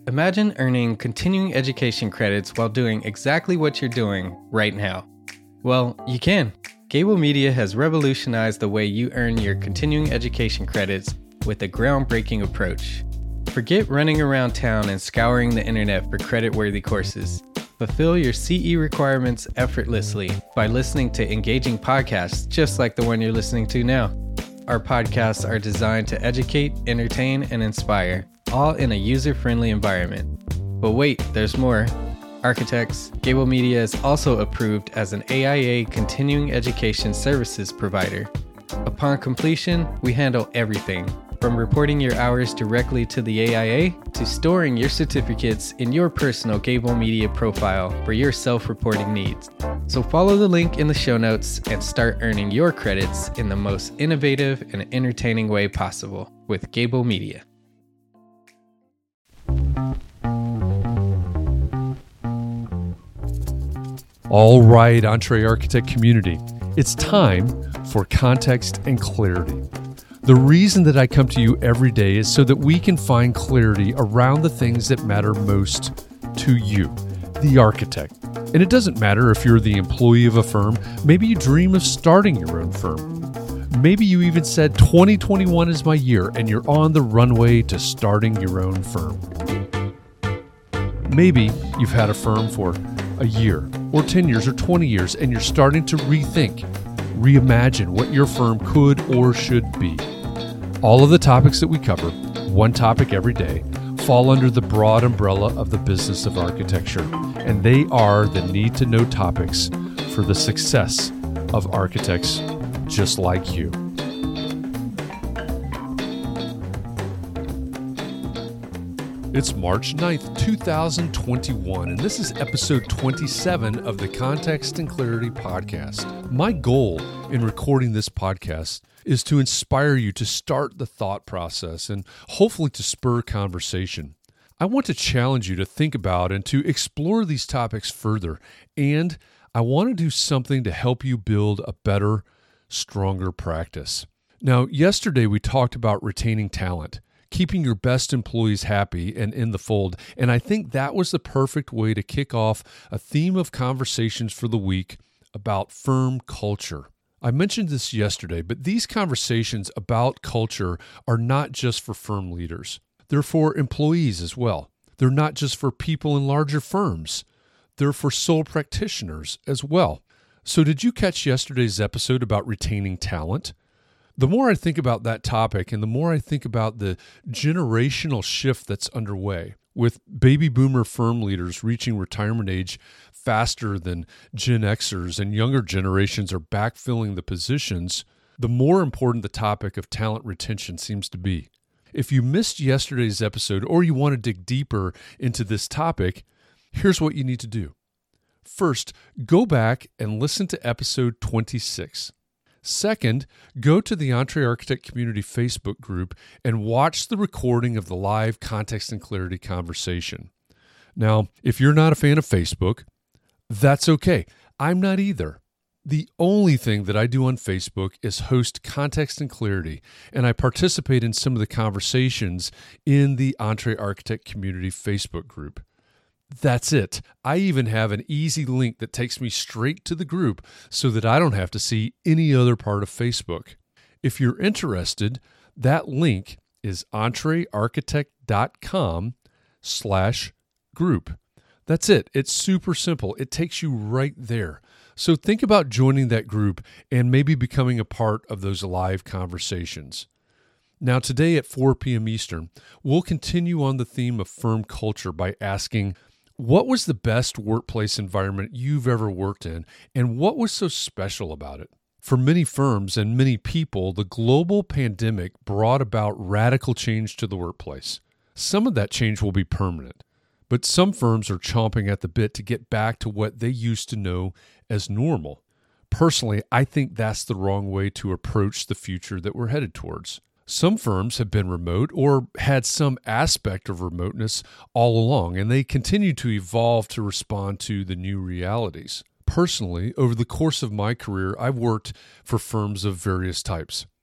Imagine earning continuing education credits while doing exactly what you're doing right now. Well, you can. Gable Media has revolutionized the way you earn your continuing education credits with a groundbreaking approach. Forget running around town and scouring the internet for credit-worthy courses. Fulfill your CE requirements effortlessly by listening to engaging podcasts just like the one you're listening to now. Our podcasts are designed to educate, entertain, and inspire, all in a user-friendly environment. But wait, there's more. Architects, Gable Media is also approved as an AIA continuing education services provider. Upon completion, we handle everything, from reporting your hours directly to the AIA to storing your certificates in your personal Gable Media profile for your self-reporting needs. So follow the link in the show notes and start earning your credits in the most innovative and entertaining way possible with Gable Media. All right, EntreArchitect community, it's time for context and clarity. The reason that I come to you every day is so that we can find clarity around the things that matter most to you, the architect. And it doesn't matter if you're the employee of a firm. Maybe you dream of starting your own firm. Maybe you even said 2021 is my year and you're on the runway to starting your own firm. Maybe you've had a firm for a year or 10 years or 20 years and you're starting to rethink, reimagine what your firm could or should be. All of the topics that we cover, one topic every day, fall under the broad umbrella of the business of architecture, and they are the need-to-know topics for the success of architects just like you. It's March 9th, 2021, and this is episode 27 of the Context and Clarity Podcast. My goal in recording this podcast is to inspire you to start the thought process and hopefully to spur conversation. I want to challenge you to think about and to explore these topics further, and I want to do something to help you build a better, stronger practice. Now, yesterday we talked about retaining talent, keeping your best employees happy and in the fold. And I think that was the perfect way to kick off a theme of conversations for the week about firm culture. I mentioned this yesterday, but these conversations about culture are not just for firm leaders. They're for employees as well. They're not just for people in larger firms. They're for sole practitioners as well. So did you catch yesterday's episode about retaining talent? The more I think about that topic and the more I think about the generational shift that's underway, with baby boomer firm leaders reaching retirement age faster than Gen Xers and younger generations are backfilling the positions, the more important the topic of talent retention seems to be. If you missed yesterday's episode or you want to dig deeper into this topic, here's what you need to do. First, go back and listen to episode 26. Second, go to the EntreArchitect Community Facebook group and watch the recording of the live Context and Clarity conversation. Now, if you're not a fan of Facebook, that's okay. I'm not either. The only thing that I do on Facebook is host Context and Clarity, and I participate in some of the conversations in the EntreArchitect Community Facebook group. That's it. I even have an easy link that takes me straight to the group so that I don't have to see any other part of Facebook. If you're interested, that link is entrearchitect.com/group. That's it. It's super simple. It takes you right there. So think about joining that group and maybe becoming a part of those live conversations. Now, today at 4 p.m. Eastern, we'll continue on the theme of firm culture by asking, what was the best workplace environment you've ever worked in, and what was so special about it? For many firms and many people, the global pandemic brought about radical change to the workplace. Some of that change will be permanent, but some firms are chomping at the bit to get back to what they used to know as normal. Personally, I think that's the wrong way to approach the future that we're headed towards. Some firms have been remote or had some aspect of remoteness all along, and they continue to evolve to respond to the new realities. Personally, over the course of my career, I've worked for firms of various types.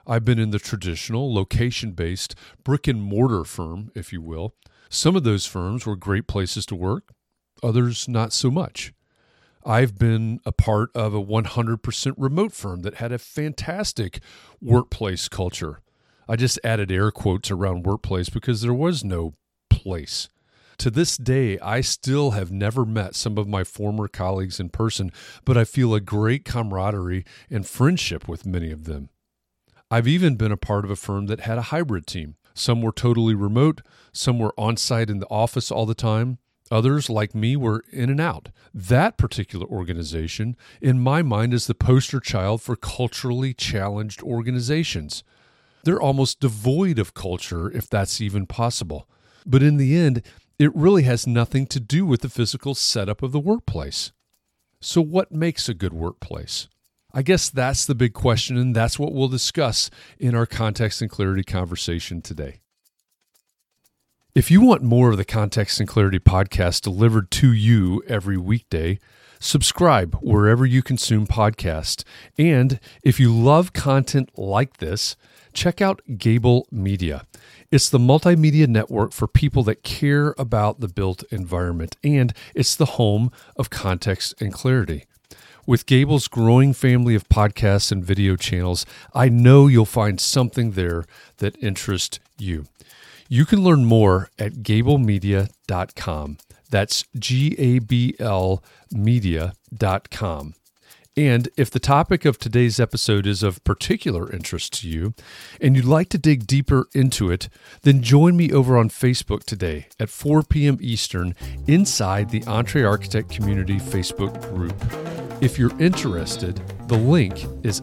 I've been in the traditional, location-based brick-and-mortar firm, if you will. Some of those firms were great places to work, others not so much. I've been a part of a 100% remote firm that had a fantastic workplace culture. I just added air quotes around workplace because there was no place. To this day, I still have never met some of my former colleagues in person, but I feel a great camaraderie and friendship with many of them. I've even been a part of a firm that had a hybrid team. Some were totally remote, some were on-site in the office all the time. Others, like me, were in and out. That particular organization, in my mind, is the poster child for culturally challenged organizations. They're almost devoid of culture, if that's even possible. But in the end, it really has nothing to do with the physical setup of the workplace. So what makes a good workplace? I guess that's the big question, and that's what we'll discuss in our Context and Clarity conversation today. If you want more of the Context and Clarity podcast delivered to you every weekday, subscribe wherever you consume podcasts. And if you love content like this, check out Gable Media. It's the multimedia network for people that care about the built environment, and it's the home of Context and Clarity. With Gable's growing family of podcasts and video channels, I know you'll find something there that interests you. You can learn more at gablemedia.com. That's GABL media.com. And if the topic of today's episode is of particular interest to you and you'd like to dig deeper into it, then join me over on Facebook today at 4 p.m. Eastern inside the EntreArchitect Community Facebook group. If you're interested, the link is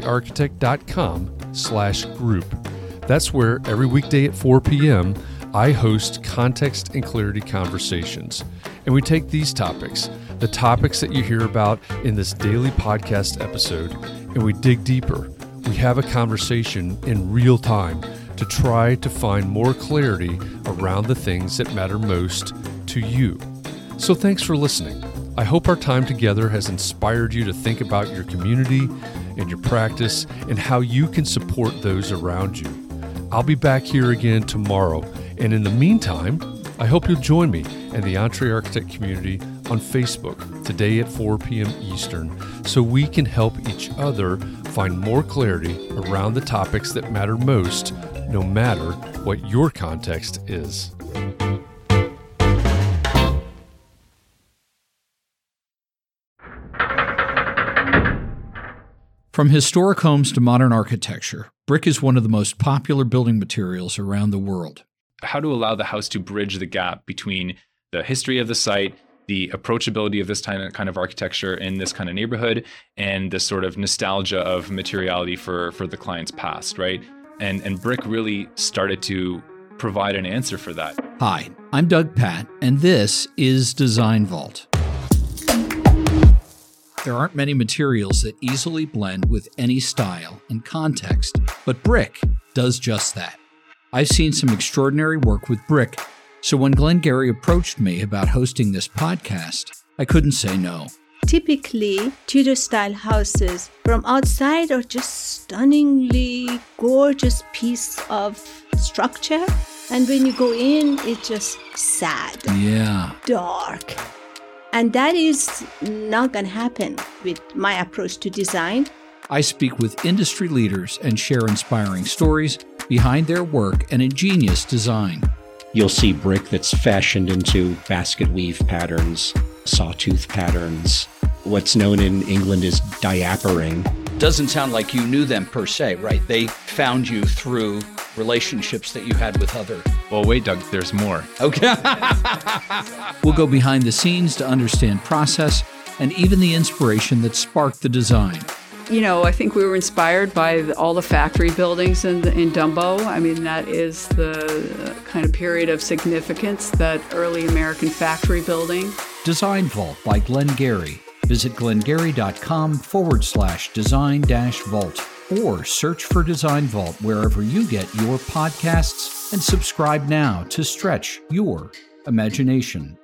entrearchitect.com/group. That's where every weekday at 4 p.m., I host Context and Clarity conversations. And we take these topics, the topics that you hear about in this daily podcast episode, and we dig deeper. We have a conversation in real time to try to find more clarity around the things that matter most to you. So thanks for listening. I hope our time together has inspired you to think about your community and your practice and how you can support those around you. I'll be back here again tomorrow. And in the meantime, I hope you'll join me and the EntreArchitect community on Facebook today at 4 p.m. Eastern so we can help each other find more clarity around the topics that matter most, no matter what your context is. From historic homes to modern architecture, brick is one of the most popular building materials around the world. How to allow the house to bridge the gap between the history of the site, the approachability of this kind of architecture in this kind of neighborhood, and the sort of nostalgia of materiality for the client's past, right? And brick really started to provide an answer for that. Hi, I'm Doug Patt, and this is Design Vault. There aren't many materials that easily blend with any style and context, but brick does just that. I've seen some extraordinary work with brick, so when Glenn Gary approached me about hosting this podcast, I couldn't say no. Typically, Tudor-style houses from outside are just stunningly gorgeous piece of structure, and when you go in, it's just sad, dark. And that is not going to happen with my approach to design. I speak with industry leaders and share inspiring stories behind their work and ingenious design. You'll see brick that's fashioned into basket weave patterns, sawtooth patterns. What's known in England as diapering. Doesn't sound like you knew them per se, right? They found you through relationships that you had with other. Well, wait, Doug, there's more. Okay. We'll go behind the scenes to understand process and even the inspiration that sparked the design. You know, I think we were inspired by all the factory buildings in Dumbo. I mean, that is the kind of period of significance, that early American factory building. Design Vault by Glenn Gary. Visit glengary.com/design-vault or search for Design Vault wherever you get your podcasts and subscribe now to stretch your imagination.